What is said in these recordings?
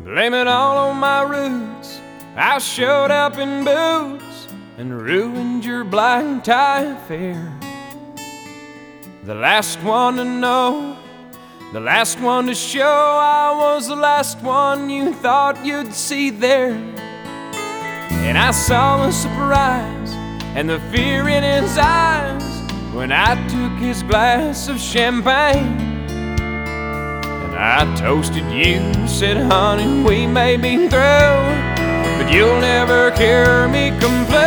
Blame it all on my roots. I showed up in boots and ruined your black tie affair. The last one to know, the last one to show, I was the last one you thought you'd see there. And I saw the surprise and the fear in his eyes when I took his glass of champagne. And I toasted you, said, honey, we may be through, but you'll never hear me complain.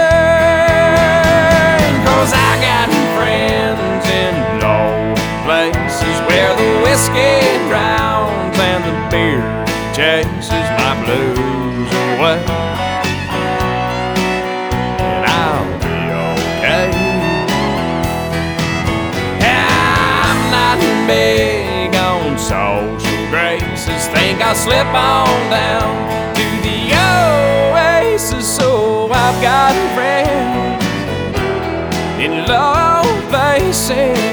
'Cause I got friends in low places where the whiskey drowns and the beer chases my blues away. And I'll be okay. I'm not big on social graces. Think I'll slip on down to the oasis. So I've got friends in low places.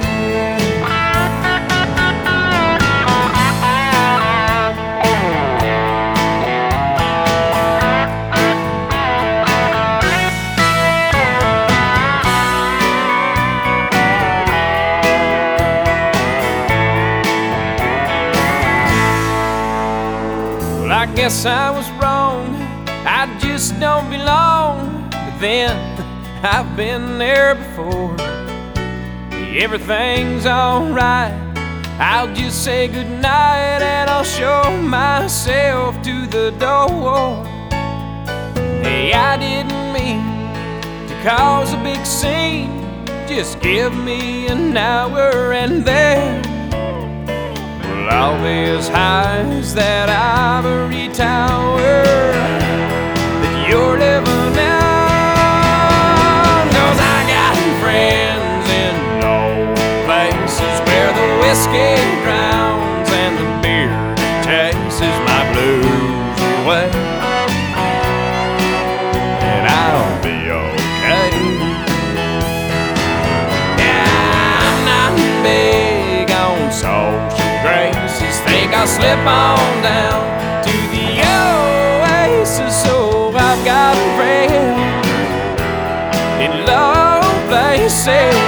Well, I guess I was wrong, I just don't belong. But then I've been there before. Everything's alright, I'll just say goodnight and I'll show myself to the door. Hey, I didn't mean to cause a big scene. Just give me an hour and then well, I'll be as high as that ivory tower that you're living in. Friends in low places where the whiskey drowns and the beer chases my blues away. And I'll be okay. Yeah, I'm not big on social graces. Think I'll slip on down to the oasis. So I've got friends in low places.